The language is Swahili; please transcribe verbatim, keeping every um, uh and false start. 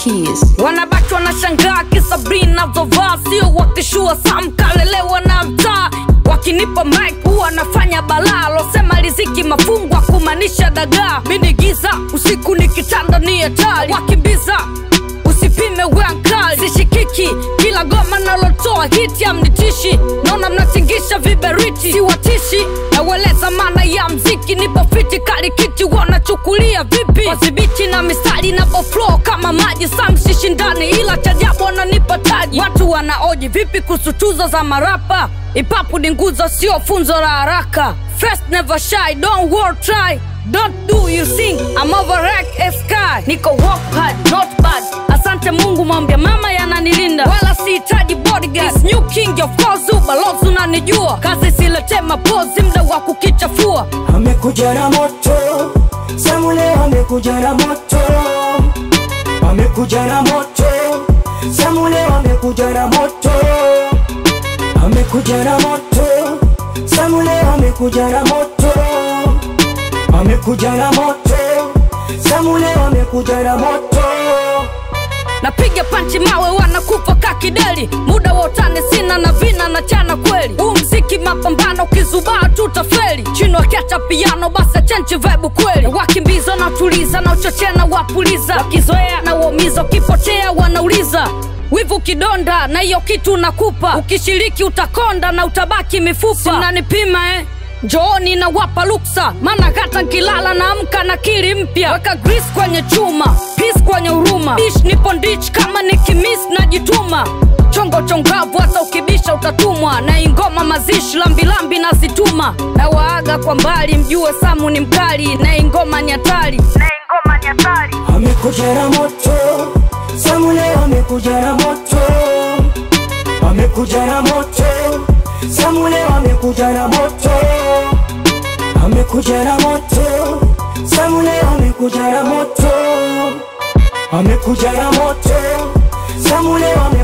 Keys. Wanabaki wanashangaa kisa Brina navovaa, sio wakishua Sam kalelewa na mtaa. Wakinipa mic huwa nafanya balaa, losema riziki mafungwa kumanisha dagaa. Mini giza usiku nikitanda ni hatari, wakimbiza usipime weankali. Sishikiki kila goma nalotoa hiti ya mnitishi, naona mnatingisha viberiti siwatishi. Naweleza maana ya mziki, nipo fiti kali kiti wanachukulia vipi. Wazibiti na mistari na flow kama maji, Sam sishindani ila chajabu wananipa taji. Watu wanaoji vipi kusutuzo za marapa, ipapu ni nguzo sio funzo la haraka. First never shy, don't work try, don't do you sing, I'm over wreck a sky. Niko work hard, not bad, asante Mungu mwambia mama yananilinda. Wala sihitaji bodyguard, this new king of course ubalozi unanijua. Kazi silete mapozi mda wa kukichafua. Amekuja na moto, Samu leo amekuja na moto. Amekuja na moto, Samu leo amekuja na moto. Amekuja na moto, Samu leo amekuja na moto. Amekuja na moto, Samu leo amekuja na moto. Napiga panchi mawe wanakufa kakideli, muda wotane sina na vina na chana kweli. Huu mziki mapambano kizubaa tutafeli, chino kiacha piano basa chenchi vibe kweli. Wakimbizo na tuliza na uchochea na wapuliza, wakizoea na uomizo kipotea wanauliza. Wivu kidonda na hiyo kitu nakupa, ukishiriki utakonda na utabaki mifupa. Sinanipima eh, njooni na wapa luksa, mana gata nkilala na amka na kili mpya. Weka grease kwenye chuma, peace kwenye uruma, ish nipo ndich kama nikimis na jituma. Chongo chongavu hata ukibisha utatumwa, na ingoma mazishi lambi lambi na zituma. Na waaga kwa mbali mjue Samu ni mkali, na ingoma nyatari, na ingoma nyatari. Amekuja na moto, Samu leo amekuja na moto. Amekuja na moto, Samu leo amekuja na moto. Amekuja na moto, Samu leo amekuja na moto. Amekuja na moto, Samu leo